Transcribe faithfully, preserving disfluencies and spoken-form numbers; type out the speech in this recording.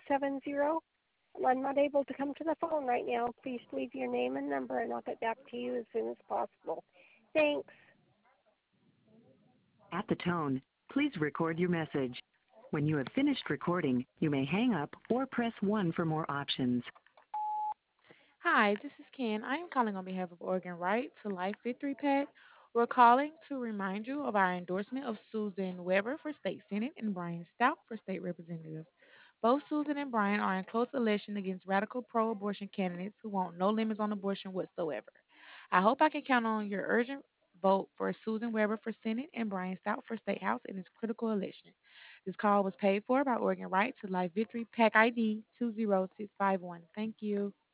seven zero. I'm not able to come to the phone right now. Please leave your name and number, and I'll get back to you as soon as possible. Thanks. At the tone, please record your message. When you have finished recording, you may hang up or press one for more options. Hi, this is Ken. I am calling on behalf of Oregon Right to Life Victory PAC. We're calling to remind you of our endorsement of Susan Weber for State Senate and Brian Stout for State Representative. Both Susan and Brian are in close election against radical pro abortion candidates who want no limits on abortion whatsoever. I hope I can count on your urgent vote for Susan Weber for Senate and Brian Stout for State House in this critical election. This call was paid for by Oregon Right to Life Victory PAC I D two zero six five one. Thank you.